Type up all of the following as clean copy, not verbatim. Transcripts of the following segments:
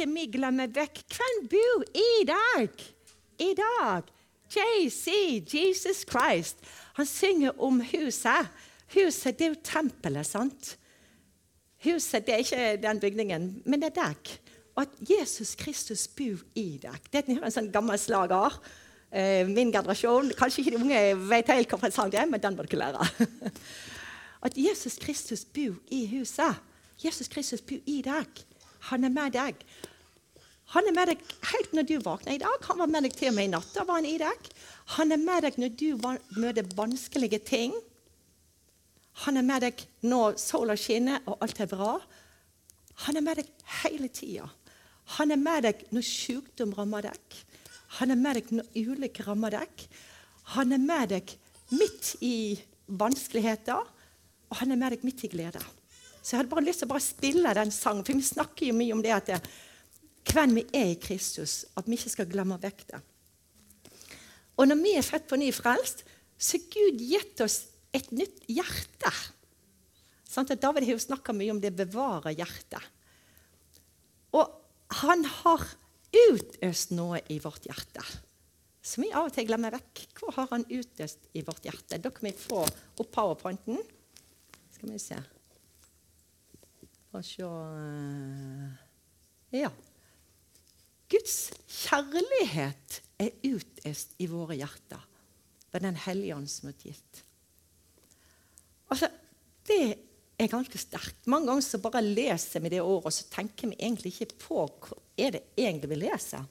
ikke vi glemme vekk hvem bor i dag. I dag. JC, Jesus Christ. Han synger om huset. Huset, det er jo tempelet, sant? Huset, det er ikke den bygningen, men det er deg. Og at Jesus Kristus bor i deg. Det er en sånn gammel slager. Min generasjon, kanskje ikke de unge vet helt hva han sang det, men den må dere lære. At Jesus Kristus bor i huset. Jesus Kristus bor i deg. Han er med deg. Han er med deg helt når du våkner i dag. Han var med deg til og med i natt, da var han i deg. Han er med deg når du møter vanskelige ting. Han er med deg når sola skinner og alt er bra. Han er med deg hele tiden. Han er med deg når sykdom rammer deg. Han er med deg når ulykke rammer deg. Han er med deg midt i vanskeligheter, og han er med deg midt i glede. Så jeg hadde bare lyst til å spille den sangen, for vi snakker jo mye om det at hvem vi er i Kristus, at vi ikke skal glemme vekk det. Og når vi er født på ny frelst, så Gud gitt oss et nytt hjerte. Sånn at David har jo snakket mye om det bevare hjertet. Og han har utøst noe i vårt hjerte, som vi av og til glemmer vekk. Hva har han utøst i vårt hjerte? Da kan vi få opp PowerPointen. Skal vi se. Og se. Ja. Guds kjærlighet er utøst i våre hjerter ved den hellige ånd som er gitt. Altså, det er ganske sterkt. Mange ganger så bare leser vi det ordet, og så tenker vi egentlig ikke på hva er det egentlig vi leser.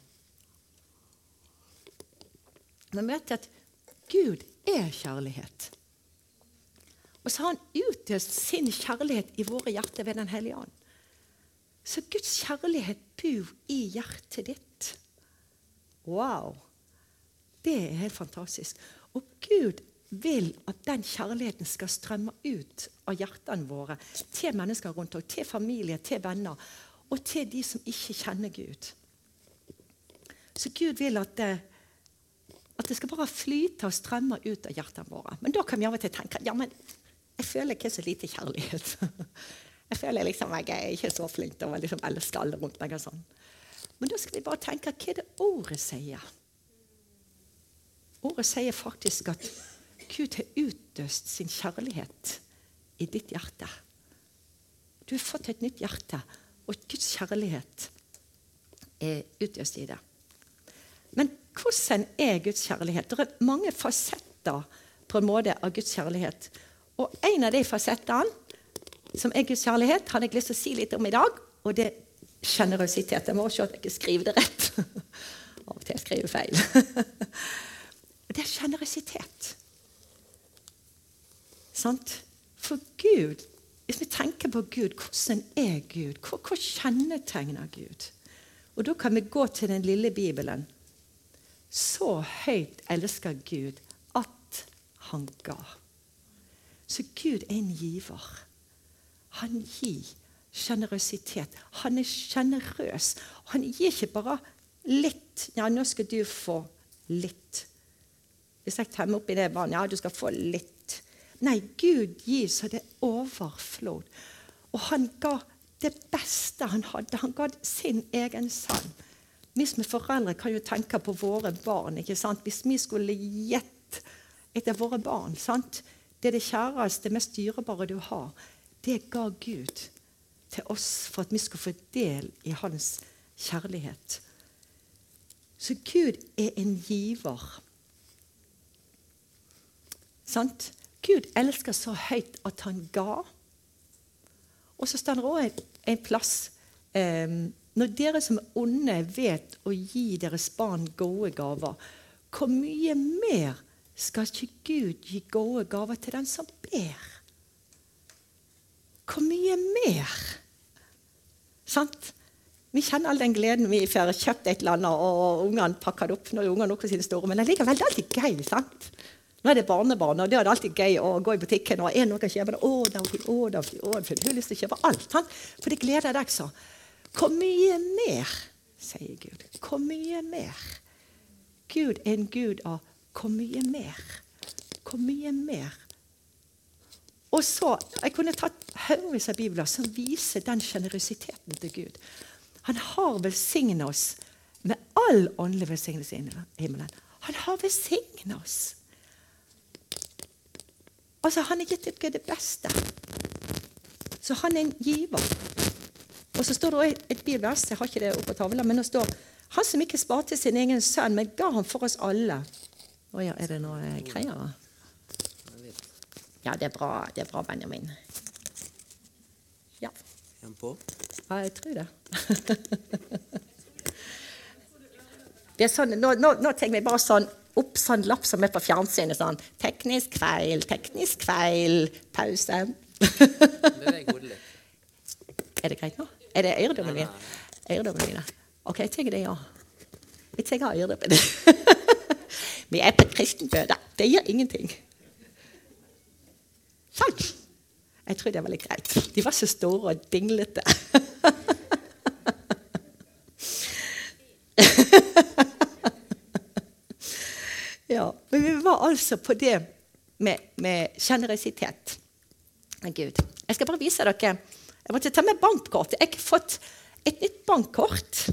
Men vi vet at Gud er kjærlighet. Og så har han utøst sin kjærlighet i våre hjerter ved den hellige ånd. Så Guds kjærlighet bor i hjertet ditt. Wow! Det er helt fantastisk. Og Gud vil at den kjærligheten skal strømme ut av hjertene våre til mennesker rundt oss, til familie, til venner, og til de som ikke kjenner Gud. Så Gud vil at det skal bare flyte og strømme ut av hjertene våre. Men da kan vi av og til tenke, ja, men jeg føler ikke så lite kjærlighet. Jeg føler liksom jeg er ikke så flink til å liksom elske alle rundt meg og sånn. Men da skal vi bare tenke, hva er det ordet sier? Ordet sier faktisk at Gud har utøst sin kjærlighet i ditt hjerte. Du har fått et nytt hjerte, og Guds kjærlighet er utøst i det. Men hvordan er Guds kjærlighet? Det er mange fasetter på en måte av Guds kjærlighet. Og en av de fasettene som er Guds kjærlighet, hadde jeg lyst til å si litt om i dag, og det er generøsitet. Jeg må se at jeg ikke skriver det rett. Av og til skriver jeg feil. Det er generøsitet. Sant? For Gud, hvis vi tenker på Gud, hvordan er Gud? Hva kjennetegner Gud? Og da kan vi gå til den lille Bibelen. Så høyt elsker Gud at han ga. Så Gud er en giver. Han gir generøsitet. Han er generøs. Han gir ikke bare litt. Ja, nå skal du få litt. Hvis jeg tar meg opp i det barnet, ja, du skal få litt. Nei, Gud gir så det overflod. Og han ga det beste han hadde. Han ga sin egen sønn. Vi som foreldre kan jo tenke på våre barn, ikke sant? Hvis vi skulle gjette etter våre barn, sant? Det er det kjæreste, det mest dyrebare du har. Det ga Gud til oss for at vi skulle få del i hans kjærlighet. Så Gud er en giver. Sant? Gud elsker så høyt at han ga. Og så står det også en plass. Når dere som er onde vet å gi deres barn gode gaver, hvor mye mer skal ikke Gud gi gode gaver til den som ber? Hvor mye mer? Sant? Vi kjenner all den gleden vi får kjøpt et eller annet, og ungene pakker det opp når ungene nok er sine store, men det er likevel alltid gøy, sant? Nå er det barnebarn, og det er alltid gøy å gå i butikken, og er noe å kjøpe, det er fint, du har lyst til å kjøpe alt, sant? For det gleder deg så. Hvor mye mer, sier Gud. Hvor mye mer? Gud er en Gud av hvor mye mer? Hvor mye mer? Og så, jeg kunne tatt haugevis av bibler som viser den generøsiteten til Gud. Han har velsignet oss med all åndelig velsignelse i himmelen. Han har velsignet oss. Altså, han har gitt dere det beste. Så han en giver. Og så står det et bibelvers, jeg har ikke det oppe på tavlen, men det står, han som ikke sparte sin egen sønn, men ga han for oss alle. Åja, er det noe greier? Ja, det er bra, Benjamin. Ja. En på? Ja, jeg tror det. Det er sånn, nå tenker vi bare sånn, opp sånn lapp som er på fjernsynet, sånn, teknisk feil, pause. Beveg hodet litt. Er det greit nå? Er det øredommen din? Øredommen dine? Ok, jeg tenker det, ja. Jeg tenker øredommen. Vi er på kristenbøde. Det gjør ingenting. Sånn. Jeg tror det var litt greit. De var så store og dinglete. Ja, men vi var altså på det med generøsitet. Gud. Jeg skal bare vise dere. Jeg måtte ta med bankkortet. Jeg har fått et nytt bankkort.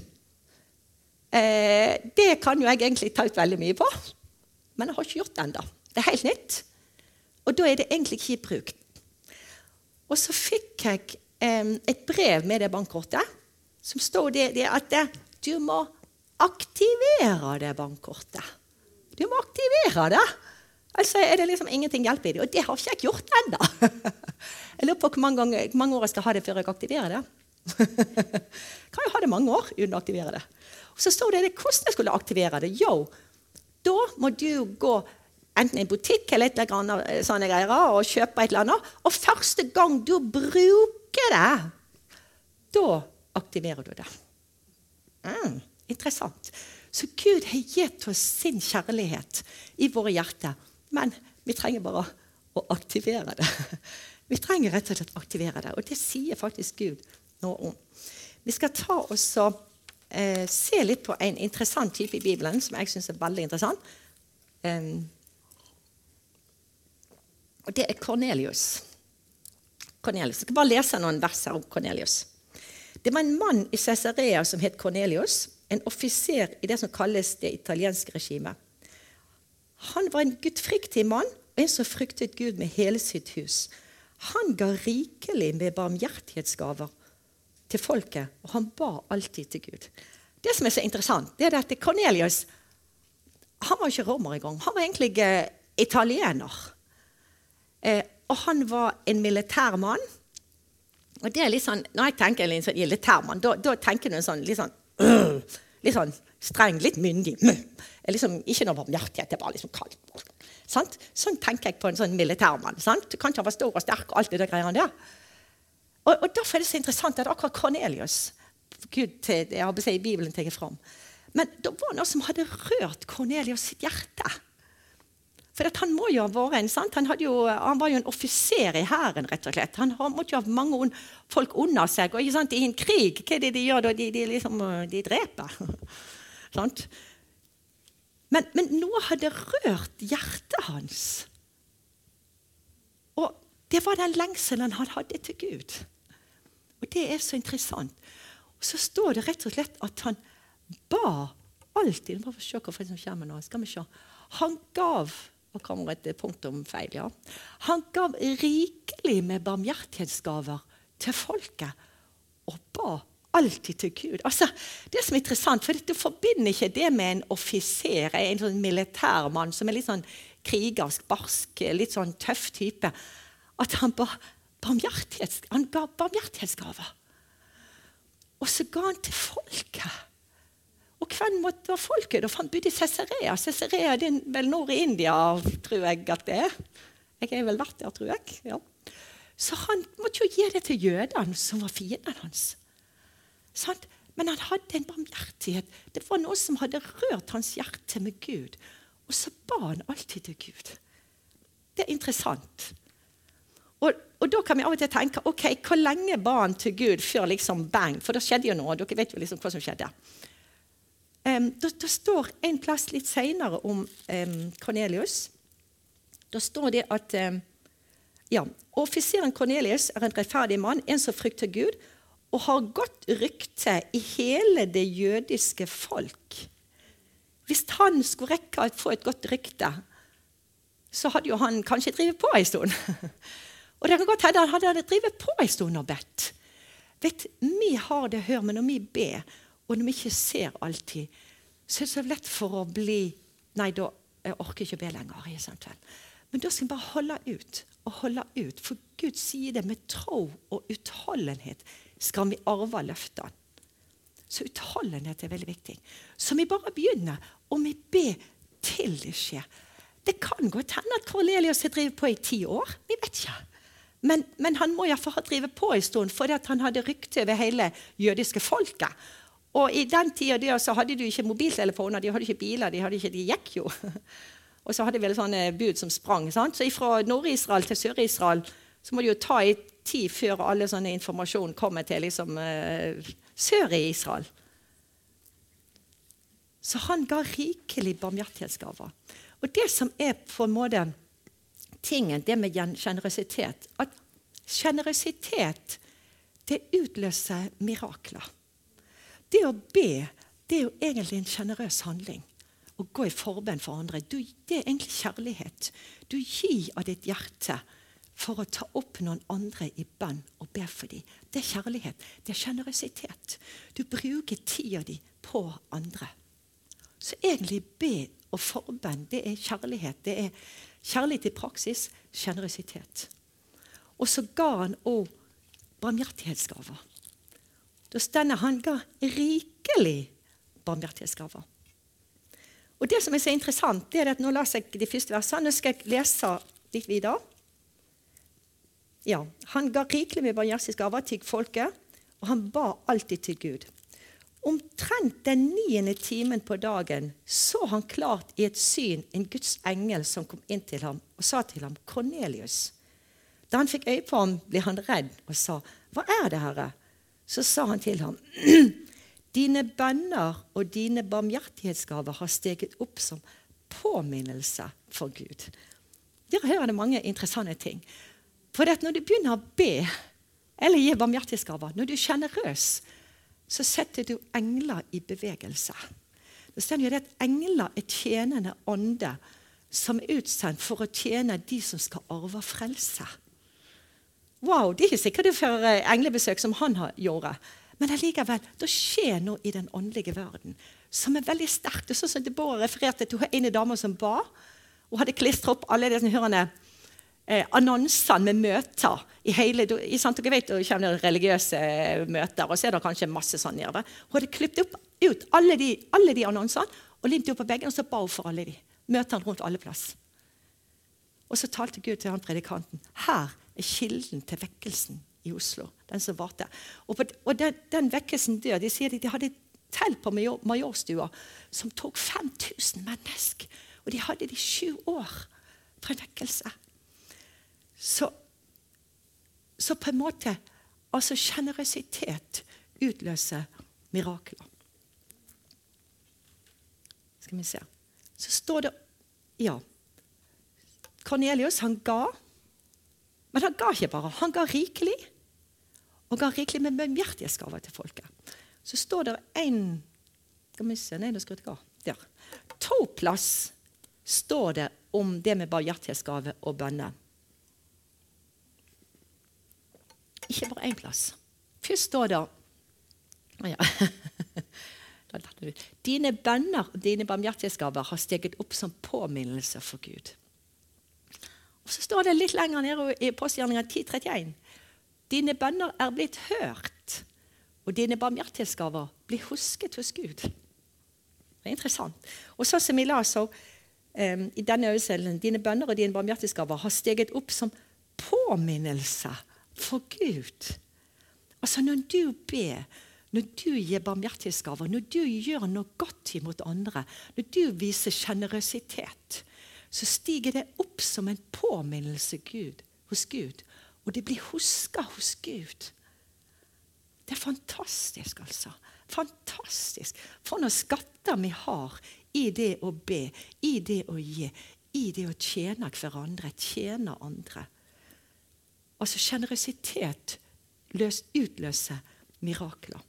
Det kan jo jeg egentlig ta ut veldig mye på. Men jeg har ikke gjort det enda. Det er helt nytt. Og da er det egentlig ikke i bruk. Og så fikk jeg et brev med det bankkortet, som står det at du må aktivere det bankkortet. Du må aktivere det. Altså er det liksom ingenting hjelp i det. Og det har ikke jeg gjort enda. Jeg lurer på hvor mange år jeg skal ha det før jeg aktiverer det. Kan jo ha det mange år uten å aktivere det. Og så står det hvordan jeg skulle aktivere det. Jo, da må du gå enten i en butikk eller et eller annet sånne greier, og kjøpe et eller annet. Og første gang du bruker det, da aktiverer du det. Interessant. Så Gud har gitt oss sin kjærlighet i våre hjerter. Men vi trenger bare å aktivere det. Vi trenger rett og slett å aktivere det. Og det sier faktisk Gud noe om. Vi skal ta oss og se litt på en interessant type i Bibelen, som jeg synes er veldig interessant. Og det er Kornelius. Jeg skal bare lese noen vers her om Kornelius. Det var en mann i Caesarea som het Kornelius, en offiser i det som kalles det italienske regimet. Han var en gudfryktig mann, og en som fryktet Gud med hele sitt hus. Han ga rikelig med barmhjertighetsgaver til folket, og han ba alltid til Gud. Det som er så interessant, det er at Kornelius, han var ikke romer i gang. Han var egentlig italiener. Og han var en militærmann. Og det er litt sånn, når jeg tenker en sånn militærmann, da tenker du en sånn litt sånn streng, litt myndig. Liksom, ikke noe barmhjertighet, det er bare liksom kaldt. Sant? Sånn tenker jeg på en sånn militærmann. Sant? Du kan ikke være stor og sterk og alt det der greiene der. Og derfor er det så interessant at akkurat Kornelius, Gud jeg har i Bibelen tenker fram, men det var noe som hadde rørt Kornelius sitt hjerte. For han må jo ha vært en, sant? Han var jo en offiser i hæren, rett og slett. Han måtte jo ha mange folk under seg, og sant? I en krig, hva er det de gjør da? De dreper. Sant? Men noe hadde rørt hjertet hans. Og det var den lengselen han hadde til Gud. Og det er så interessant. Og så står det rett og slett at han ba alltid. Bare for å se hva som kommer nå. Skal vi se. Han gav, og kommer et punktum feil, ja. Han gav rikelig med barmhjertighetsgaver til folket, og ba alltid til Gud. Altså, det som er interessant, for du forbinder ikke det med en offiser, en sånn militærmann som er litt sånn krigersk, barsk, litt sånn tøff type, at han ga barmhjertighetsgaver. Og så ga han til folket. Og hvem måtte være folket? For han bodde i Caesarea. Caesarea er vel nord i India, tror jeg at det er. Jeg er vel vært der, tror jeg. Ja. Så han måtte jo gi det til jødene som var fienden hans. Sant? Men han hadde en barmhjertighet. Det var noe som hadde rørt hans hjerte med Gud. Og så ba han alltid til Gud. Det er interessant. Og da kan vi av og til tenke, ok, hvor lenge ba han til Gud før liksom bang? For da skjedde jo noe, dere vet jo liksom hva som skjedde. Det står en plass litt senere om Kornelius. Da står det at offiseren Kornelius er en rettferdig mann, en som frykter Gud, og har godt rykte i hele det jødiske folk. Hvis han skulle rekke å få et godt rykte, så hadde jo han kanskje drivet på en stund. Og det kan godt hende han hadde drivet på en stund og bedt. Vet, vi har det hør, men når vi ber, og når vi ikke ser alltid, så er det så lett for å bli, nei, da jeg orker ikke å be lenger i sånt vel. Men da skal vi bare holde ut, for Gud sier det med tro og utholdenhet skal vi arve løftene. Så utholdenhet er veldig viktig. Så vi bare begynner, og vi ber til det skjer. Det kan godt hende at Kornelius har drivet på i 10 år, vi vet ikke. Men han må i hvert fall ha drivet på en stund, fordi at han hadde rykte over hele jødiske folket. Og i den tiden der så hadde de ikke mobiltelefoner, de hadde ikke biler, de gikk jo. Og så hadde vi sånne bud som sprang. Sant? Så fra Nord-Israel til Sør-Israel så må det jo ta i tid før alle sånne informasjon kommer til liksom, sør i Israel. Så han ga rikelig barmhjertighetsgaver. Og det som er på en måte tingen, det med generøsitet, at generøsitet, det utløser mirakler. Det å be, det er jo egentlig en generøs handling. Å gå i forbønn for andre, det er egentlig kjærlighet. Du gir av ditt hjerte for å ta opp noen andre i bønn og be for dem. Det er kjærlighet, det er generøsitet. Du bruker tida di på andre. Så egentlig be og forbønn, det er kjærlighet. Det er kjærlighet i praksis, generøsitet. Og så ga han også barmhjertighetsgaver. Da stender han ga rikelig barmhjertighetsgaver. Og det som er så interessant, det er at nå leser jeg de første versene, nå skal jeg lese litt videre. Ja, han ga rikelig med barmhjertighetsgaver til folket, og han ba alltid til Gud. Omtrent den 9. timen på dagen så han klart i et syn en Guds engel som kom inn til ham og sa til ham, Kornelius. Da han fikk øye på ham, ble han redd og sa, hva er det, Herre? Så sa han til ham, dine bønner og dine barmhjertighetsgaver har steget opp som påminnelse for Gud. Der hører det mange interessante ting. For når du begynner å be, eller gi barmhjertighetsgaver, når du er generøs, så setter du engler i bevegelse. Det står jo at engler er tjenende ånde som er utsendt for å tjene de som skal arve frelse. Wow, det er ikke sikkert det for englebesøk som han gjorde. Men allikevel, det skjer noe i den åndelige verden som er veldig sterkt. Det er sånn som Deborah refererte til en dame som ba, og hadde klistret opp alle disse hørende annonsene med møter i hele, dere vet jo ikke om det er religiøse møter, og så er det kanskje masse sånn nede. Hun hadde klippet opp ut alle de annonsene, og limt opp på begge, og så ba hun for alle de. Møtene rundt alle plass. Og så talte Gud til han predikanten, her er kilden til vekkelsen i Oslo, den som varte. Og den vekkelsen dør, de sier de hadde telt på Majorstua, som tok 5000 mennesker, og de hadde de 7 år fra en vekkelse. Så på en måte, altså generøsitet utløser mirakler. Skal vi se. Så står det, ja, Kornelius, han ga, men han ga ikke bare, han ga rikelig, og ga rikelig med barmhjertighetsgaver til folket. Så står det skal vi se, nei, nå skal jeg gå, der. 2 plass står det om det med barmhjertighetsgave og bønne. Ikke bare 1 plass. Først står det, dine bønner og dine barmhjertighetsgaver har steget opp som påminnelse for Gud. Og så står det litt lenger nede i Apostelgjerningen 10:31. Dine bønner er blitt hørt, og dine barmhjertighetsgaver blir husket hos Gud. Det er interessant. Og så som vi la så i denne øvelsen, dine bønner og dine barmhjertighetsgaver har steget opp som påminnelse for Gud. Altså når du ber, når du gir barmhjertighetsgaver, når du gjør noe godt imot andre, når du viser generøsitet, så stiger det opp som en påminnelse hos Gud, og det blir husket hos Gud. Det er fantastisk, altså. Fantastisk. For noen skatter vi har i det å be, i det å gi, i det å tjene hverandre, tjene andre. Altså generøsitet utløser mirakler.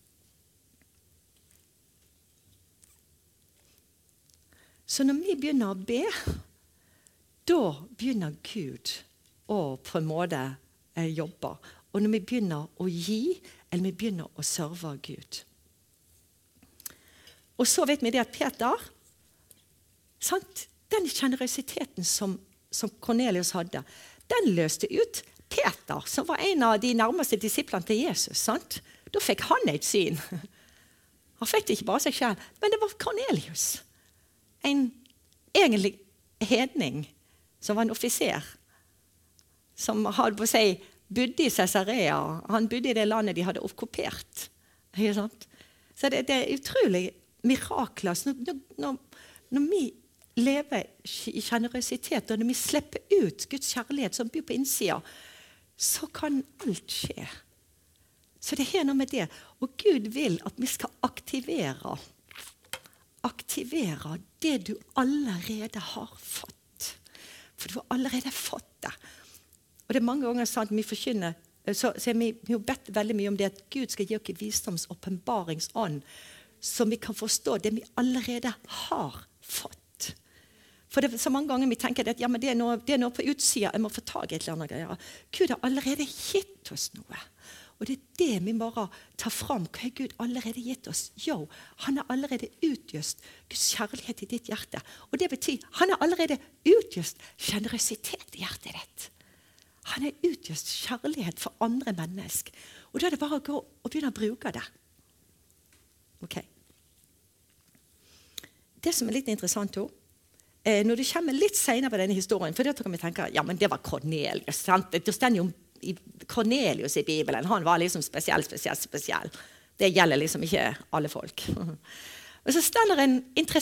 Så når vi begynner å be, da begynner Gud å på en måte jobbe. Og når vi begynner å gi, eller vi begynner å serve Gud. Og så vet vi det at Peter, sant? Den generøsiteten som Kornelius hadde, den løste ut Peter, som var en av de nærmeste disiplene til Jesus. Sant? Da fikk han et syn. Han fikk det ikke bare seg selv, men det var Kornelius. En egentlig hedning, som var en offiser, som hadde på seg bodde i Caesarea. Han bodde i det landet de hadde okkupert. Ikke sant? Så det er utrolig mirakler. Når vi lever i generøsitet, og når vi slipper ut Guds kjærlighet som bor på innsida, så kan alt skje. Så det er noe med det. Og Gud vil at vi skal aktivere det du allerede har fått. For du har allerede fått det. Og det er mange ganger sant, vi forkynner, så vi har bedt veldig mye om det at Gud skal gi oss visdoms åpenbaringsånd, så vi kan forstå det vi allerede har fått. For det er så mange ganger vi tenker at ja, men det er noe på utsida, jeg må få tag i et eller annet greier. Gud har allerede gitt oss noe. Og det er det vi bare tar fram. Hva har Gud allerede gitt oss? Jo, han har allerede utgjøst Guds kjærlighet i ditt hjerte. Og det betyr, han har allerede utgjøst generøsitet i hjertet ditt. Han har utgjøst kjærlighet for andre mennesker. Og da er det bare å gå og begynne å bruke det. Ok. Det som er litt interessant også, når du kommer litt senere på denne historien, for da kan vi tenke, ja, men det var Kornelius, sant? Det står jo Kornelius i Bibelen, han var liksom spesiell. Det gjelder liksom ikke alle folk. Og så står det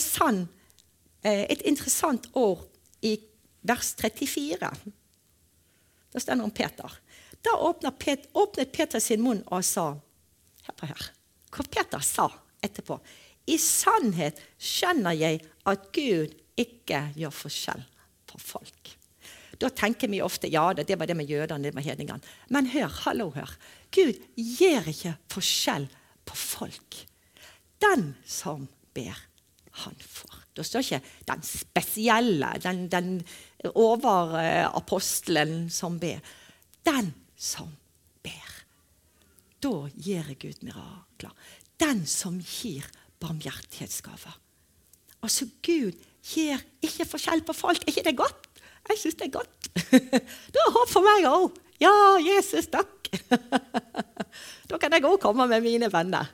et interessant ord i vers 34. Da står det om Peter. Da åpnet Peter sin munn og sa, hør på her, hva Peter sa etterpå. I sannhet skjønner jeg at Gud ikke gjør forskjell på folk. Da tenker vi ofte, ja, det var det med jødene, det med hedningene. Men hør. Gud gjør ikke forskjell på folk. Den som ber, han får. Da står ikke den spesielle, den overapostelen som ber. Den som ber. Da gjør Gud mirakler. Den som gir barmhjertighetsgaver. Altså Gud gir ikke forskjell på folk. Er ikke det godt? Jeg synes det er godt. Det er håp for meg også. Ja, Jesus, takk. Da kan jeg også komme med mine venner.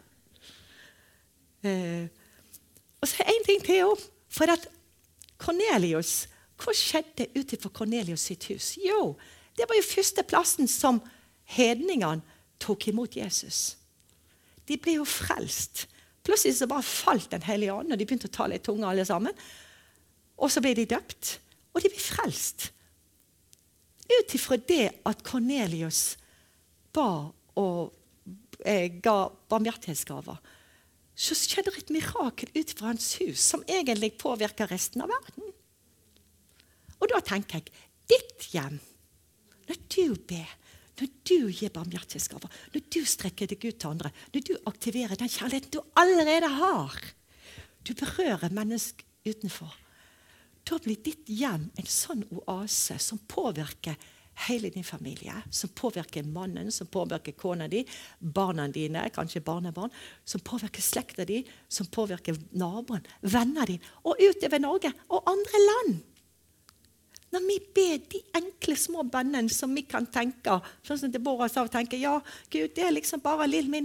Og så er en ting til også. For at Kornelius, hva skjedde utenfor Kornelius sitt hus? Jo, det var jo første plassen som hedningene tok imot Jesus. De ble jo frelst. Plutselig så bare falt den hellige ånd, og de begynte å tale i tunga alle sammen. Og så ble de døpt. Og de ble frelst. Utifra det at Kornelius ba og ga barmhjertighetsgaver, så skjedde et mirakel utifra hans hus, som egentlig påvirker resten av verden. Og da tenker jeg, ditt hjem, når du ber, når du gir barmhjertighetsgaver, når du strekker deg ut til andre, når du aktiverer den kjærligheten du allerede har, du berører mennesker utenfor, da blir ditt hjem en sånn oase som påvirker hele din familie, som påvirker mannen, som påvirker kona di, barna dine, kanskje barnebarn, som påvirker slekta di, som påvirker naboen, venner dine, og utover Norge og andre land. Når vi ber de enkle små bønnene som vi kan tenke, sånn som Deborah sa, og tenke, ja, Gud, det er liksom bare min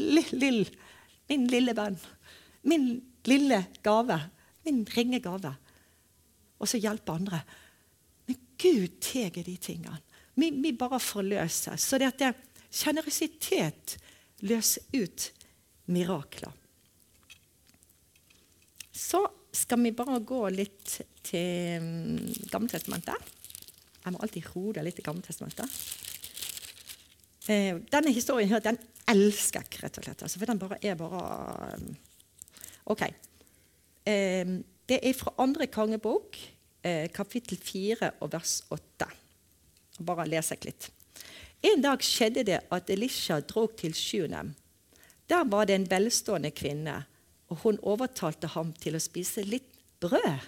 lille bønn, min lille gave, min ringe gave. Og så hjelpe andre. Men Gud teger de tingene. Vi bare forløser. Så det at generøsitet løser ut mirakler. Så skal vi bare gå litt til Gammeltestamentet. Jeg må alltid rode litt til Gammeltestamentet. Denne historien her, den elsker jeg rett og slett. Altså, for den bare er bare... Ok. Det er fra 2. kongebok, kapittel 4 og vers 8. Bare leser jeg litt. En dag skjedde det at Elisha drog til Sjunem, Der var det en velstående kvinne, og hun overtalte ham til å spise litt brød.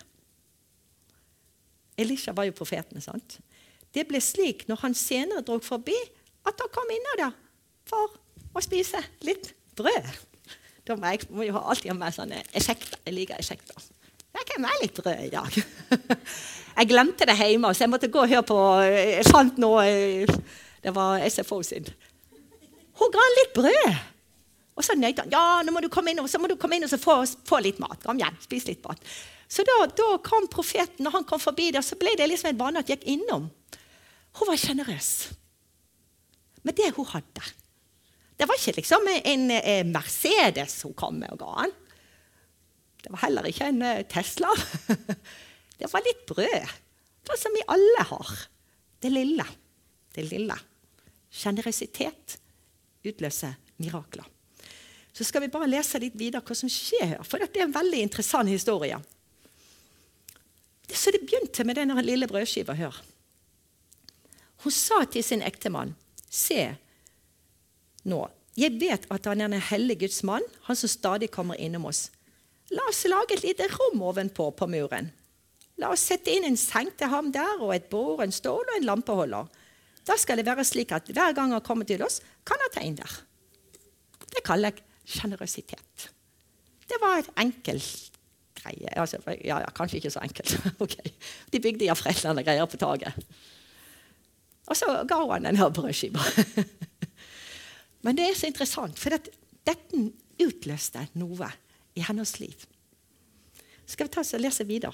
Elisha var jo profeten, sant? Det ble slik når han senere drog forbi, at han kom inn der for å spise litt brød. Da må jeg alltid ha med sånne effekter. Jeg liker effekter. Jeg kan med litt brød i dag. Jeg glemte det hjemme, så jeg måtte gå og høre på. Jeg fant noe, det var SFO sin. Hun ga han litt brød. Og så nøyde han, ja, nå må du komme inn, og så må du komme inn og så få litt mat. Kom igjen, spis litt mat. Så da kom profeten, når han kom forbi der, så ble det liksom en vane at jeg gikk innom. Hun var generøs. Men det hun hadde, det var ikke liksom en Mercedes hun kom med og ga han. Det var heller ikke en Tesla. Det var litt brød. Det som vi alle har. Det lille. Det lille. Generøsitet utløser mirakler. Så skal vi bare lese litt videre hva som skjer her, for det er en veldig interessant historie. Så det begynte med denne lille brødskiva her. Hun sa til sin ektemann, se nå, jeg vet at han er en hellig Guds mann, han som stadig kommer innom oss. La oss lage et lite rom ovenpå på muren. La oss sette inn en seng til ham der, og et bord, en stål og en lampeholder. Da skal det være slik at hver gang han kommer til oss, kan han ta inn der. Det kaller jeg generøsitet. Det var et enkelt greie. Altså, ja, kanskje ikke så enkelt. Okay. De bygde av foreldrene greier på taget. Og så ga han denne brødskiva. Men det er så interessant, for dette utløste noe i hennes liv. Skal vi ta oss og lese videre?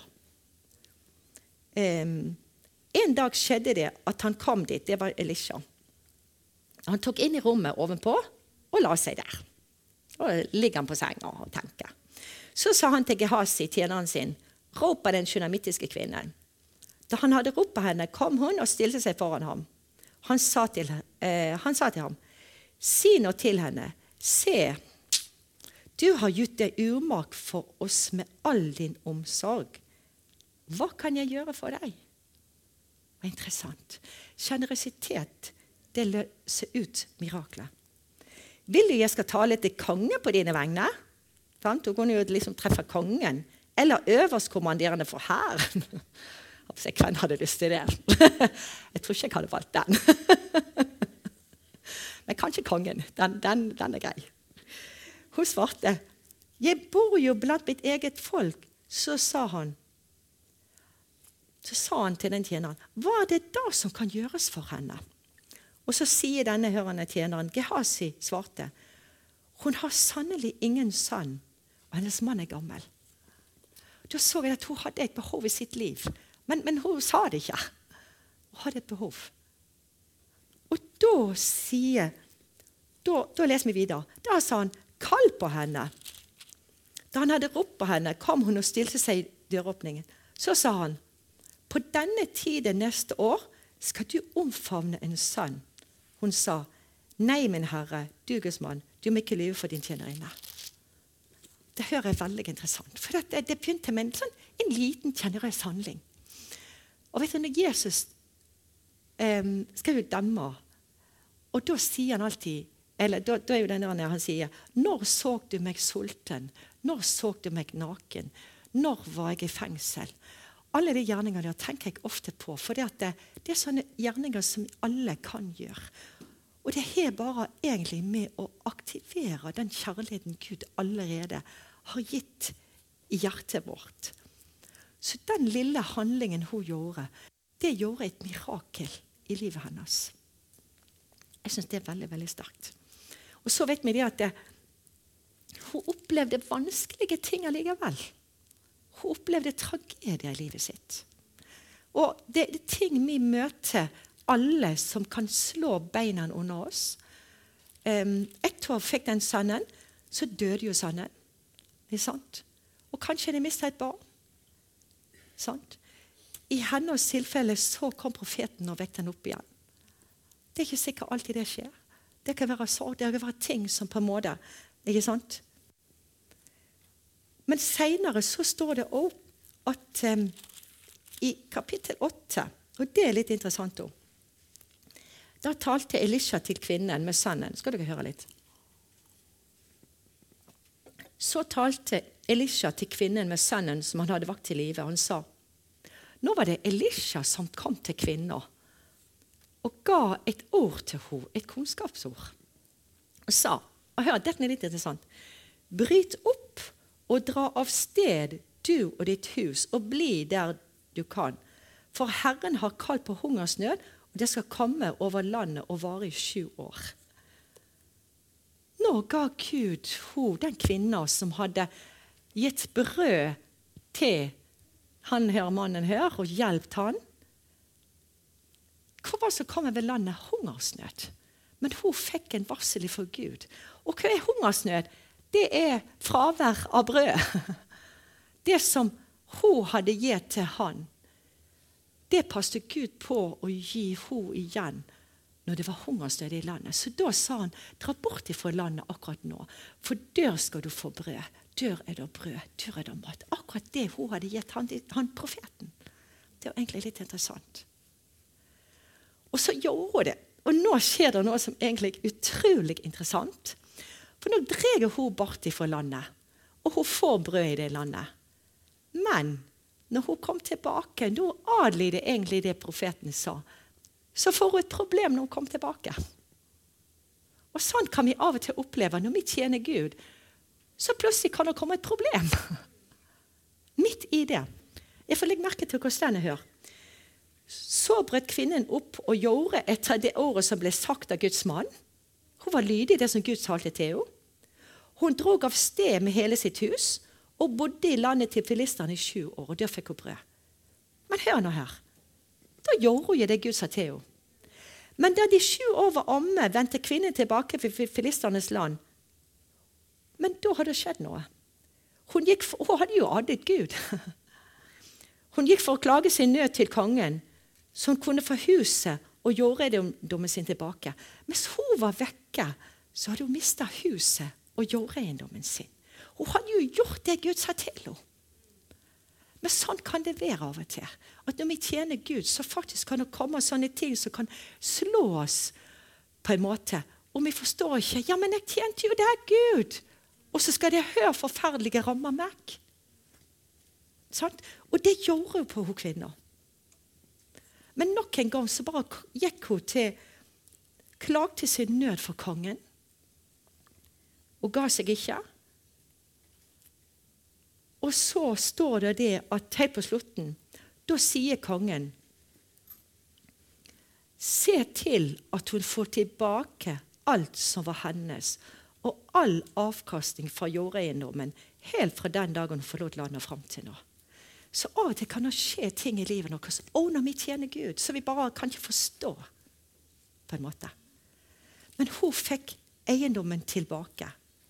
En dag skjedde det at han kom dit, det var Elisha. Han tok inn i rommet ovenpå og la seg der. Og ligger han på senga og tenker. Så sa han til Gehazi, tjeneren sin, råp av den shunamittiske kvinnen. Da han hadde ropt på henne, kom hun og stilte seg foran ham. Han sa til ham, si nå til henne, se, du har gjort deg urmak for oss med all din omsorg. Hva kan jeg gjøre for deg? Det var interessant. Generøsitet, det løser ut mirakler. Vil du jeg skal tale til konge på dine vegne? Du kunne jo liksom treffe kongen, eller øverstkommanderende for hæren. Hvem hadde lyst til det? Jeg tror ikke jeg hadde valgt den. Men kanskje kongen, den er grei. Hun svarte, jeg bor jo blant mitt eget folk. Så sa han til den tjeneren, hva er det da som kan gjøres for henne? Og så sier denne hørende tjeneren, Gehazi svarte, hun har sannelig ingen sønn, og hennes mann er gammel. Da så jeg at hun hadde et behov i sitt liv, men hun sa det ikke. Hun hadde et behov. Og da leser vi videre. Da sa han, kall på henne. Da han hadde ropt på henne, kom hun og stilte seg i døråpningen. Så sa han, på denne tiden neste år skal du omfavne en sønn. Hun sa, nei, min herre, du Guds mann, du må ikke lyve for din tjenerinne. Det hører jeg veldig interessant, for det begynte med en liten generøs handling. Og vet du, når Jesus skal jo dømme, og da sier han alltid, eller da er jo det når han sier, når så du meg sulten? Når så du meg naken? Når var jeg i fengsel? Alle de gjerningene der tenker jeg ofte på, for det er sånne gjerninger som alle kan gjøre. Og det er bare egentlig med å aktivere den kjærligheten Gud allerede har gitt i hjertet vårt. Så den lille handlingen hun gjorde, det gjorde et mirakel i livet hennes. Jeg synes det er veldig, veldig sterkt. Og så vet vi det at hun opplevde vanskelige ting allikevel. Hun opplevde tragedier i livet sitt. Og det er ting vi møter alle som kan slå beina under oss. Ett år fikk den sønnen, så døde jo sønnen. Det er sant. Og kanskje de mistet et barn. Sant? I hennes tilfelle så kom profeten og vekket den opp igjen. Det er ikke sikkert alltid det skjer. Det kan være sorg, det kan være ting som på en måte, ikke sant? Men senere så står det også at i kapittel 8, og det er litt interessant også, da talte Elisha til kvinnen med sønnen. Skal dere høre litt? Så talte Elisha til kvinnen med sønnen som han hadde vakt til live. Han sa, nå var det Elisha som kom til kvinnen og ga et ord til henne, et kunnskapsord. Og sa, og hør, dette litt interessant, bryt opp og dra av sted du og ditt hus og bli der du kan. For Herren har kalt på hungersnød, og det skal komme over landet og vare i 7 år. Nå ga Gud den kvinnen som hadde gitt brød til han her, mannen her, og hjelpt han. Hva var det som kom over landet? Hungersnød. Men hun fikk en varsel for Gud. Og hva er hungersnød? Det er fravær av brød. Det som hun hadde gitt til han, det passet Gud på å gi henne igjen når det var hungersnød i landet. Så da sa han, dra bort ifra landet akkurat nå, for der skal du få brød. Der er det brød, der er det mat. Akkurat det hun hadde gitt han profeten. Det var egentlig litt interessant. Og så gjorde hun det. Og nå skjer det noe som egentlig er utrolig interessant. For nå dreger hun bort ifra landet, og hun får brød i det landet. Men når hun kom tilbake, nå adlyder egentlig det profeten sa, så får hun et problem når hun kom tilbake. Og sånn kan vi av og til oppleve når vi tjener Gud, så plutselig kan det komme et problem. Midt i det. Jeg får legge merke til hvordan denne hører. Så brøt kvinnen opp og gjorde etter det året som ble sagt av Guds mann. Hun var lydig i det som Gud talte til henne. Hun drog av sted med hele sitt hus og bodde i landet til filisterne i 7 år, og der fikk hun brød. Men hør nå her. Da gjorde hun det Gud sa til henne. Men da de 7 år var omme, vendte kvinnen tilbake til filisternes land. Men da hadde det skjedd noe. Hun hadde jo adlydt Gud. Hun gikk for å klage sin nød til kongen, så hun kunne få huset og jordeiendommen sin tilbake. Mens hun var vekke, så hadde hun mistet huset og jordeiendommen sin. Hun hadde jo gjort det Gud sa til henne. Men sånn kan det være av og til. At når vi tjener Gud, så faktisk kan det komme sånne ting som kan slå oss på en måte. Og vi forstår ikke, ja, men jeg tjente jo det Gud. Og så skal det høre forferdelige rammer meg. Sånn? Og det gjorde hun på hun kvinner. Men nok en gang så bare gikk hun til, klagte sin nød for kongen, og ga seg ikke. Og så står det at helt på slutten, da sier kongen, se til at hun får tilbake alt som var hennes, og all avkastning fra jordeiendommen, helt fra den dagen hun forlot landet frem til nå. Så av og til kan det skje ting i livet noe som, når vi tjener Gud, så vi bare kan ikke forstå, på en måte. Men hun fikk eiendommen tilbake.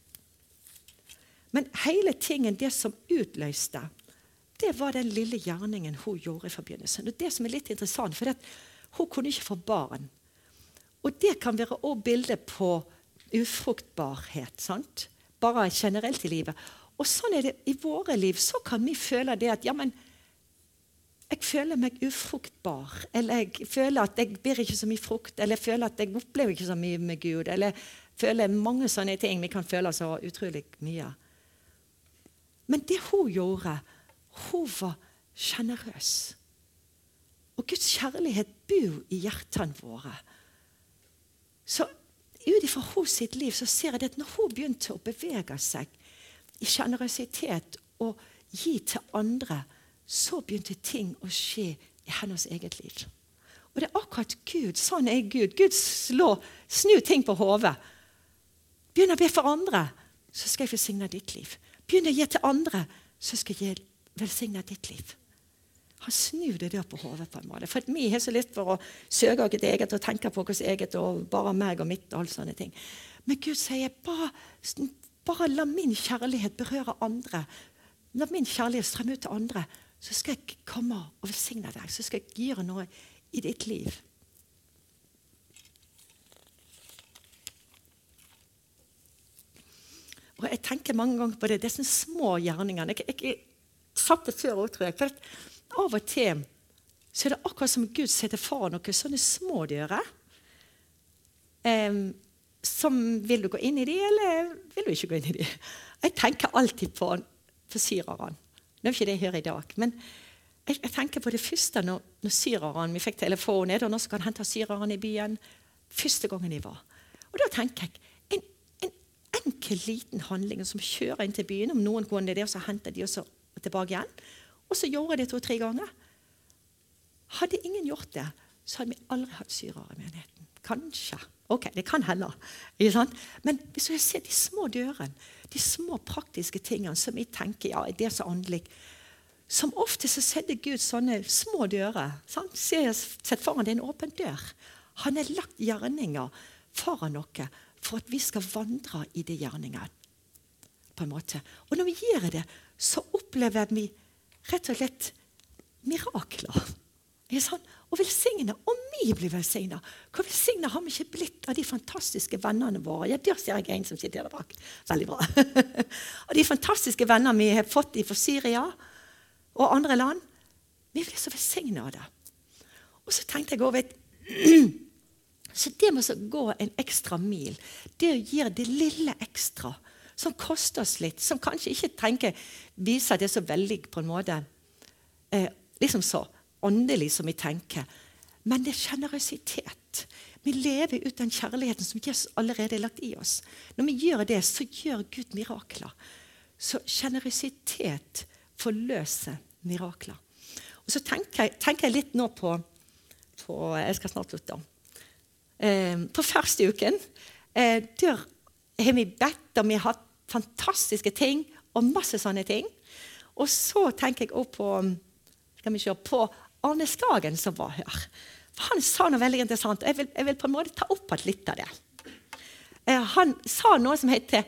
Men hele tingen, det som utløste, det var den lille gjerningen hun gjorde i forbindelsen. Og det som er litt interessant, for hun kunne ikke få barn. Og det kan være også bildet på ufruktbarhet, sant? Bare generelt i livet. Og sånn er det i våre liv, så kan vi føle det at, ja, men jeg føler meg ufruktbar, eller jeg føler at jeg ber ikke så mye frukt, eller jeg føler at jeg opplever ikke så mye med Gud, eller jeg føler mange sånne ting vi kan føle så utrolig mye. Men det hun gjorde, hun var generøs. Og Guds kjærlighet bor i hjertene våre. Så utifra hos sitt liv så ser jeg at når hun begynte å bevege seg i generøsitet og gi til andre, så begynte ting å skje i hennes eget liv. Og det er akkurat Gud, sånn er Gud. Gud snur ting på hodet. Begynn å be for andre, så skal jeg velsigne ditt liv. Begynn å gi til andre, så skal jeg velsigne ditt liv. Han snur det der på hodet på en måte. For vi har så lyst for å søke oss eget og tenke på oss eget og bare meg og mitt og alle sånne ting. Men Gud sier, bare la min kjærlighet berøre andre. La min kjærlighet strømme ut til andre, så skal jeg komme og velsigne deg. Så skal jeg gjøre noe i ditt liv. Og jeg tenker mange ganger på det. Det er sånne små gjerninger. Jeg har sagt det før også, tror jeg. For av og til så er det akkurat som Gud setter for noen sånne små dører. Som vil du gå inn i de, eller vil du ikke gå inn i de? Jeg tenker alltid på syrerne. Det er ikke det jeg hører i dag, men jeg tenker på det første når syrerne, vi fikk telefon, er det noen som kan hente syrerne i byen? Første gangen jeg var. Og da tenker jeg, en enkel liten handling som kjører inn til byen, om noen går ned der, så henter de også tilbake igjen. Og så gjorde jeg det 2-3 ganger. Hadde ingen gjort det, så hadde vi aldri hatt syrere i menigheten. Kanskje. Ok, det kan hende. Ikke sant? Men hvis jeg ser de små dørene, de små praktiske tingene som jeg tenker, ja, det er så åndelig. Som ofte så setter Gud sånne små dører. Sant? Sett foran det en åpen dør. Han har lagt gjerninger foran noe for at vi skal vandre i de gjerningene. På en måte. Og når vi gjør det, så opplever vi rett og slett mirakler. Og velsignet, og vi blir velsignet. Hvor velsignet har vi ikke blitt av de fantastiske vennene våre? Ja, der ser jeg en som sitter der bak. Veldig bra. Og de fantastiske venner vi har fått fra Syria og andre land, vi blir så velsignet av det. Og så tenkte jeg over så det med å gå en ekstra mil, det gir det lille ekstra, som koster oss litt, som kanskje ikke viser det så veldig på en måte, liksom så, åndelig som vi tenker. Men det er generøsitet. Vi lever ut den kjærligheten som Jesus allerede har lagt i oss. Når vi gjør det, så gjør Gud mirakler. Så generøsitet forløser mirakler. Og så tenker jeg litt nå på jeg skal snart slutte. På første uken, der har vi bedt, og vi har hatt fantastiske ting, og masse sånne ting. Og så tenker jeg også på Arne Skagen som var her. For han sa noe veldig interessant, og jeg vil på en måte ta opp litt av det. Han sa noe som heter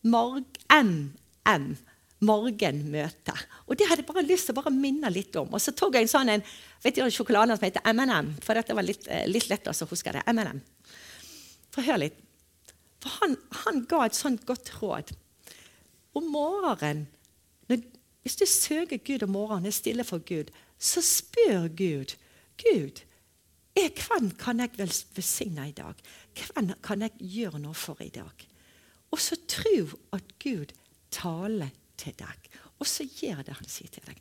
morgenmøte. Og det hadde jeg bare lyst til å minne litt om. Og så tok jeg en sjokolade som heter M&M, for dette var litt lettere å huske det. M&M. For hør litt. For han ga et sånt godt råd. Om morgenen, hvis du søker Gud om morgenen, er stille for Gud, så spør Gud, hvem kan jeg velsigne i dag? Hvem kan jeg gjøre noe for i dag? Og så tro at Gud taler til deg, og så gjør det han sier til deg.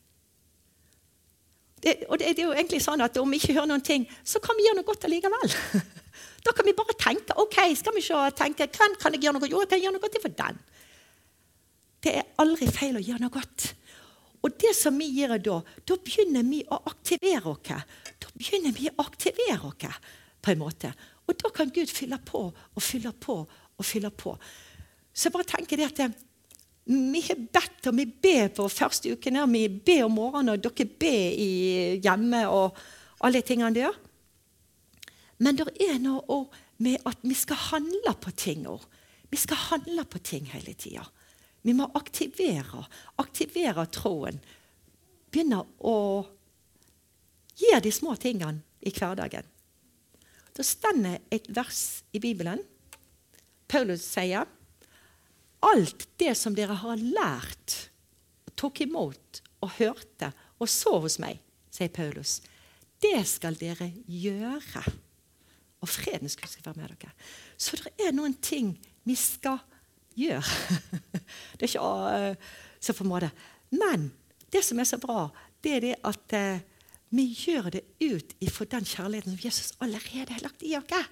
Og det er jo egentlig sånn at om vi ikke hører noen ting, så kan vi gjøre noe godt allikevel. Da kan vi bare tenke, ok, skal vi ikke tenke, hvem kan jeg gjøre noe godt? Jo, jeg kan gjøre noe godt for den. Det er aldri feil å gjøre noe godt. Og det som vi gjør da begynner vi å aktivere oss. Da begynner vi å aktivere oss på en måte. Og da kan Gud fylle på og fylle på og fylle på. Så jeg bare tenker det at vi har bedt, og vi ber på første uken, og vi ber om morgenen, og dere ber hjemme og alle tingene der. Men det er noe med at vi skal handle på ting. Vi skal handle på ting hele tiden. Vi må aktivere troen. Begynne å gjøre de små tingene i hverdagen. Da stender et vers i Bibelen. Paulus sier, alt det som dere har lært, tok imot og hørte og så hos meg, sier Paulus, det skal dere gjøre. Og fredens Gud skal være med dere. Så det er noen ting vi skal gjør. Det er ikke så på en måte. Men det som er så bra, det er det at vi gjør det ut ifra den kjærligheten som Jesus allerede har lagt i oss.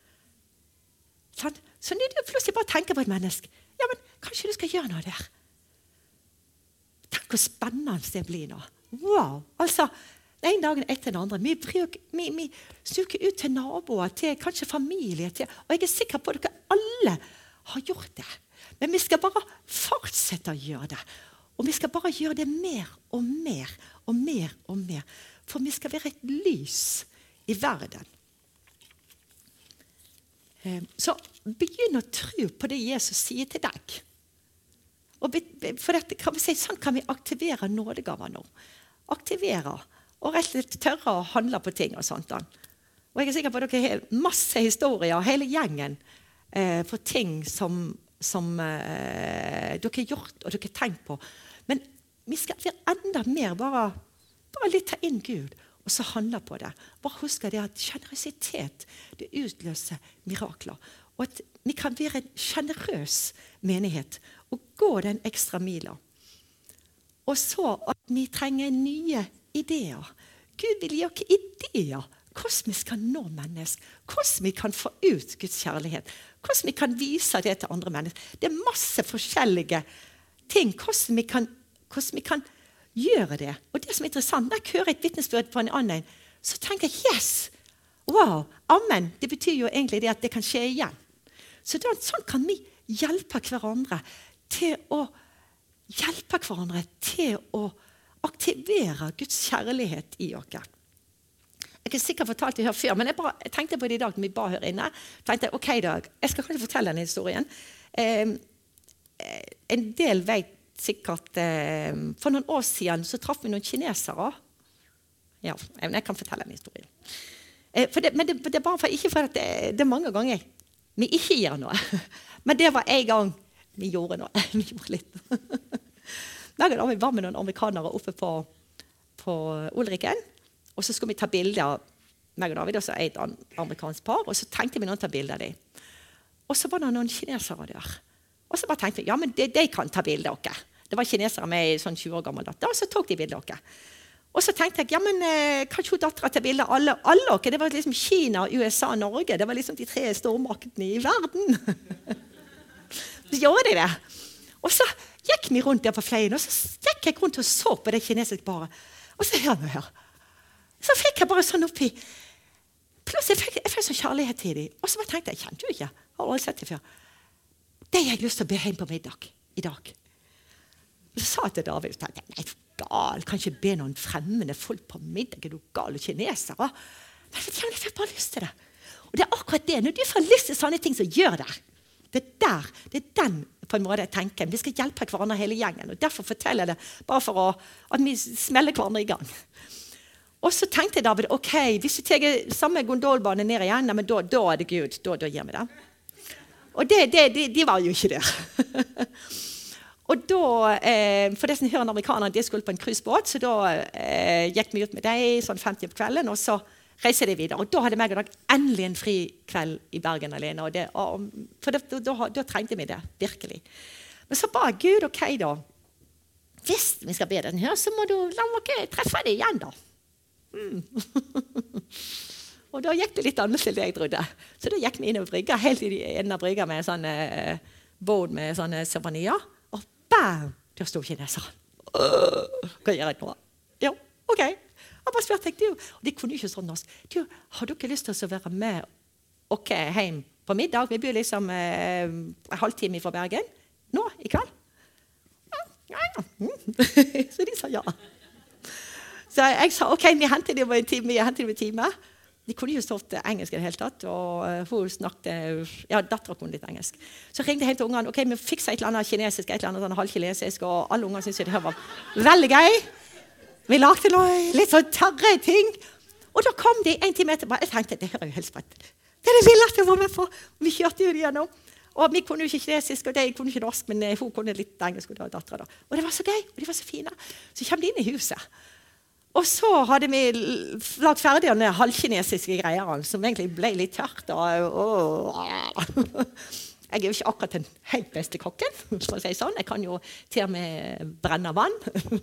Så når du plutselig bare tenker på et menneske, ja, men kanskje du skal gjøre noe der. Tenk hvor spennende det blir nå. Wow! Altså, den ene dagen etter den andre. Vi snuker ut til naboer, til kanskje familie, og jeg er sikker på at dere alle har gjort det. Men vi skal bare fortsette å gjøre det. Og vi skal bare gjøre det mer og mer og mer og mer. For vi skal være et lys i verden. Så begynn å tro på det Jesus sier til deg. Og for dette, kan vi si, sånn kan vi aktivere nådegaver nå. Aktivere. Og rett og slett tørre å handle på ting og sånt. Og jeg er sikker på at dere har masse historier, hele gjengen, for ting som dere har gjort og dere har tenkt på. Men vi skal være enda mer bare litt ta inn Gud og så handle på det. Bare husk det at generøsitet det utløser mirakler. Og at vi kan være en generøs menighet og gå den ekstra mila. Og så at vi trenger nye ideer. Gud vil gi oss ideer. Hvordan vi skal nå mennesker. Hvordan vi kan få ut Guds kjærlighet. Hvordan vi kan vise det til andre mennesker. Det masse forskjellige ting. Hvordan vi kan gjøre det. Og det som interessant, når jeg hører et vitnesbyrd på en annen, så tenker jeg, yes! Wow, amen. Det betyr jo egentlig det at det kan skje igjen. Så sånn kan vi hjelpe hverandre til å aktivere Guds kjærlighet i oss. Jeg har sikkert fortalt det her før, men jeg tenkte på det i dag når vi ba her inne. Jeg tenkte, ok Dag, jeg skal kanskje fortelle denne historien. En del vet sikkert, for noen år siden så traff vi noen kinesere. Ja, jeg kan fortelle en historie. Men det er bare ikke for at det er mange ganger vi ikke gjør noe. Men det var en gang vi gjorde noe. Vi gjorde litt. Vi var med noen amerikanere oppe på Ulriken, og så skulle vi ta bilder. Meg og David også et amerikansk par, og så tenkte vi noen ta bilder av dem. Og så var det noen kinesere der. Og så bare tenkte vi, ja, men de kan ta bilder av dere. Det var kinesere med sånn 20 år gammel datter, og så tok de bilder av dere. Og så tenkte jeg, ja, men kan ikke datteren ta bilder av alle dere? Det var liksom Kina, USA, Norge. Det var liksom de 3 stormaktene i verden. Så gjorde de det. Og så gikk vi rundt der på fleien, og så gikk jeg rundt og så på det kinesiske paret. Og så hør. Så fikk jeg bare sånn oppi. Plutselig jeg fikk sånn kjærlighet til dem. Og så bare tenkte jeg, kjente jo ikke. Har aldri sett det før. Det har jeg lyst til å be hjem på middag i dag. Og så sa jeg til David, og tenkte jeg, nei, gal, kan ikke be noen fremmede folk på middag, er du gal og kinesere? Men jeg fikk bare lyst til det. Og det er akkurat det, når du får lyst til sånne ting, så gjør det. Det er den på en måte jeg tenker. Vi skal hjelpe hverandre hele gjengen, og derfor forteller jeg det bare for at vi smeller hverandre i gang. Og så tenkte David, ok, hvis vi tar samme gondolbane ned igjen, men da er det Gud, da gjør vi det. Og de var jo ikke der. Og da, for det som hører amerikanerne, de skulle på en cruisebåt, så da gikk vi ut med dem sånn 50 på kvelden, og så reiser de videre. Og da hadde meg og Dag endelig en fri kveld i Bergen alene, for da trengte vi det, virkelig. Men så ba Gud, ok da, hvis vi skal be den her, så må du la meg treffe det igjen da. Og da gikk det litt annerledes enn det jeg trodde. Så da gikk vi inn og brygga, helt i enden av brygga med en sånn båd med sånne souvenirer. Bam! Der stod kineseren. Hva gjør jeg nå? Ja, ok. Jeg bare spurte jeg, og de kunne ikke sånn norsk. Har du ikke lyst til å være med hjem på middag? Vi bor liksom en halvtime fra Bergen. Nå, i kveld? Ja. Så de sa ja. Så jeg sa, ok, vi henter dem en time. De kunne jo stått engelsk i det hele tatt, og hun snakket, ja, datteren kunne litt engelsk. Så ringte jeg hjem til ungene, ok, vi fikset et eller annet kinesisk, et eller annet sånn halvkinesisk, og alle ungene syntes det her var veldig gøy. Vi lagde litt sånn tørre ting, og da kom de en time etterpå. Jeg tenkte, det her er jo helt sprett. Det er det villeste jeg var med på. Vi kjørte jo det gjennom, og vi kunne jo ikke kinesisk, og de kunne ikke norsk, men hun kunne litt engelsk, og det var datteren da. Og det var så gøy, og de var så fine. Så kom de inn i huset. Og så hadde vi lagt ferdig denne halvkinesiske greier, som egentlig ble litt tørt. Jeg er jo ikke akkurat den helt beste kokken, for å si sånn. Jeg kan jo til og med brenne vann.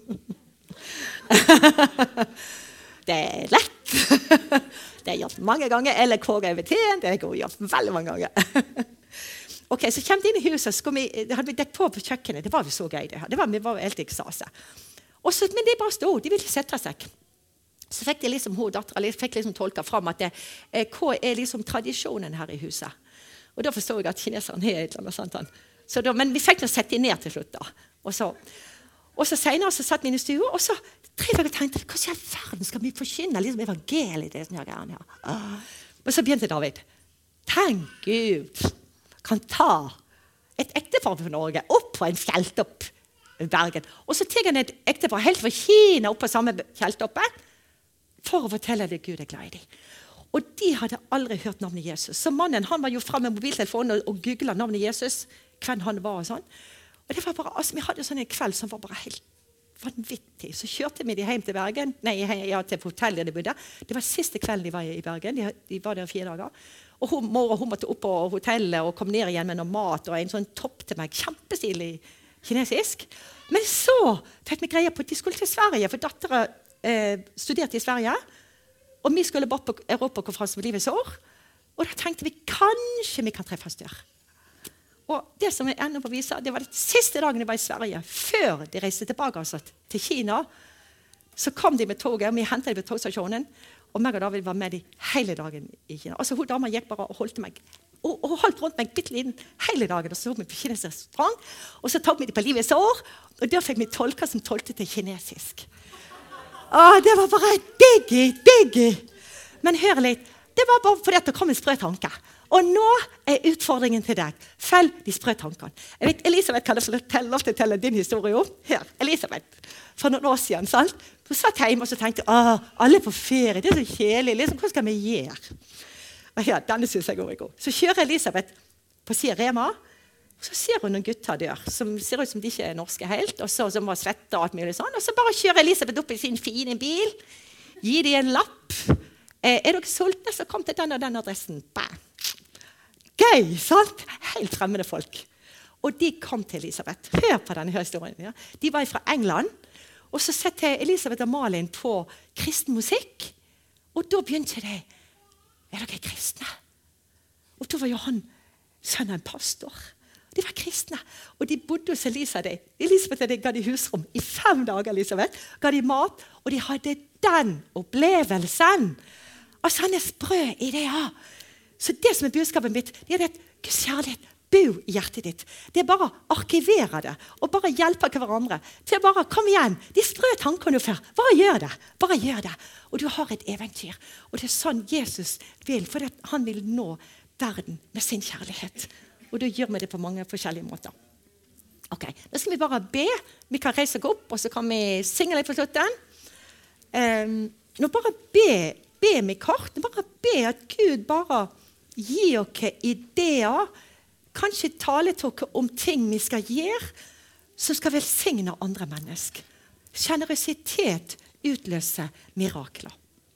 Det er lett. Det har jeg gjort mange ganger. Eller koke over teen. Det har jeg gjort veldig mange ganger. Ok, så kom de inn i huset, så hadde vi dekket på kjøkkenet. Det var jo så gøy det her. Vi var helt i ekstase. Men de bare stod, de ville sette seg. Så fikk de liksom, fikk liksom tolka frem at hva er liksom tradisjonen her i huset. Og da forstod jeg at kineseren er et eller annet sånt. Men vi fikk noe sette inn til slutt da. Og så senere så satt vi inn i stua, og så drev jeg og tenkte, hvordan i all verden skal vi forkynne liksom evangeliet det som jeg gjerne her? Og så begynte David. Tenk Gud kan ta et ektepar for Norge opp på en fjelltopp Bergen. Og så tigger han et ektepar helt fra Kina opp på samme fjelltoppen for å fortelle det Gud er glad i dem. Og de hadde aldri hørt navnet Jesus. Så mannen, han var jo frem med mobiltelefonen og googlet navnet Jesus, hvem han var og sånn. Og det var bare, vi hadde sånn en kveld som var bare helt vanvittig. Så kjørte vi de hjem til Bergen, til hotellet de bodde. Det var siste kvelden de var i Bergen, de var der 4 dager. Og hun måtte opp på hotellet og kom ned igjen med noe mat og en sånn topp til meg, kjempestilig kinesisk. Men så fikk vi greie på at de skulle til Sverige, for datteren studerte i Sverige, og vi skulle bort på Europakonferansen for livets år, og da tenkte vi, kanskje vi kan treffes der. Og det som jeg enda på vise, det var det siste dagen jeg var i Sverige, før de reiste tilbake altså, til Kina. Så kom de med toget, og vi hentet dem ved togstasjonen, og meg og David var med de hele dagen i Kina. Altså, hun dama gikk bare og holdt meg, og holdt rundt meg bitteliten hele dagen, og så tok vi på kinesisk restaurant, og så tok vi de på livets år, og der fikk vi tolker som tolkte til kinesisk. Det var bare digg. Men hør litt, det var bare fordi at det kom en sprø tanke. Og nå utfordringen til deg. Følg de sprø tankene. Jeg vet, Elisabeth, kan jeg få lov til å telle din historie om? Her, Elisabeth, for noen år siden, sant? Hun satt hjemme og så tenkte, alle på ferie, det så kjedelig, liksom, hva skal vi gjøre? Og ja, denne synes jeg går i god. Så kjører Elisabeth på siden Rema, og så ser hun noen gutter der, som ser ut som de ikke norske helt, og så som var svette og alt mulig sånn, og så bare kjører Elisabeth opp i sin fine bil, gir de en lapp. Dere sultne, så kom til den og den adressen. Bæ. Gøy, sant? Helt fremmede folk. Og de kom til Elisabeth. Hør på denne historien. Ja. De var fra England, og så sette Elisabeth og Malin på kristen musikk, og da begynte de, dere kristne? Og da var jo han sønnen av en pastor. De var kristne, og de bodde hos Elisabeth. Elisabeth ga de husrom i 5 dager, Elisabeth. Ga de mat, og de hadde den opplevelsen. Altså, han sprø i det, ja. Så det som budskapet mitt, det at Guds kjærlighet bo i hjertet ditt. Det bare å arkivere det, og bare hjelpe hverandre. Til bare, kom igjen, de sprø tankene du får. Bare gjør det. Og du har et eventyr. Og det sånn Jesus vil, for han vil nå verden med sin kjærlighet. Og da gjør vi det på mange forskjellige måter. Ok, da skal vi bare be. Vi kan reise opp, og så kan vi synge litt på slutten. Nå bare be med kort. Bare be at Gud bare gir dere ideer, kanskje tale til dere om ting vi skal gjøre, som skal velsigne andre mennesker. Generøsitet utløser mirakler.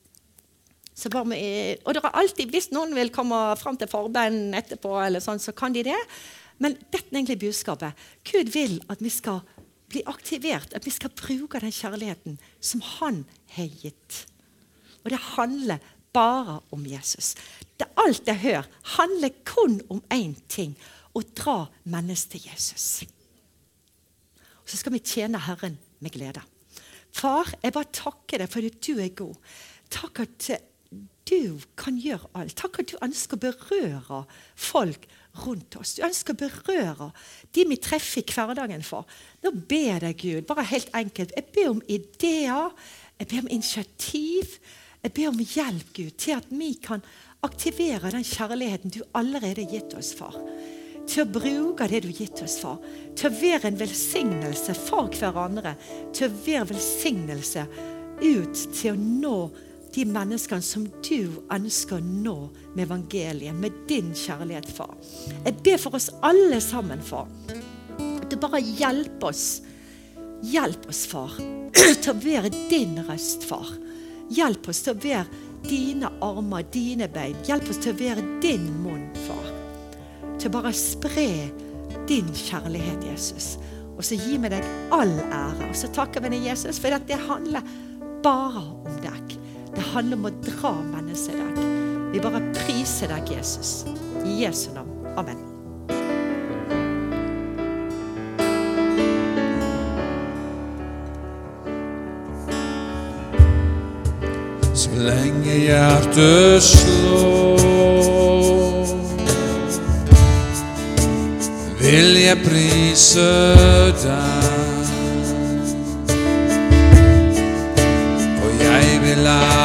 Så bare og det alltid, hvis noen vil komme frem til forbønn etterpå, eller sånn, så kan de det. Men dette er egentlig budskapet. Gud vil at vi skal bli aktivert, at vi skal bruke den kjærligheten som han har gitt. Og det handler bare om Jesus. Alt jeg hører handler kun om en ting, å dra mennesker til Jesus. Og så skal vi tjene Herren med glede. Far, jeg bare takker deg for at du er god. Takk at du kan gjøre alt. Takk at du ønsker å berøre folk rundt oss. Du ønsker å berøre de vi treffer i hverdagen for. Nå ber jeg Gud, bare helt enkelt. Jeg ber om ideer, jeg ber om initiativ, jeg ber om hjelp, Gud, til at vi kan aktivere den kjærligheten du allerede har gitt oss, far. Til å bruke det du har gitt oss, far. Til å være en velsignelse for hverandre. Til å være velsignelse ut til å nå de menneskene som du ønsker å nå med evangeliet, med din kjærlighet, far. Jeg ber for oss alle sammen, far. At du bare hjelper oss. Hjelp oss, far, til å være din røst, far. Hjelp oss til å være dine armer, dine bein. Hjelp oss til å være din munn, far. Til å bare spre din kjærlighet, Jesus. Og så gi meg deg all ære. Og så takker vi deg, Jesus, for at det handler bare om deg. Det handler om å dra mennesker deg. Vi bare priser deg, Jesus. I Jesu navn. Amen. Så lenge hjertet slår, vil jeg prise deg. Og jeg vil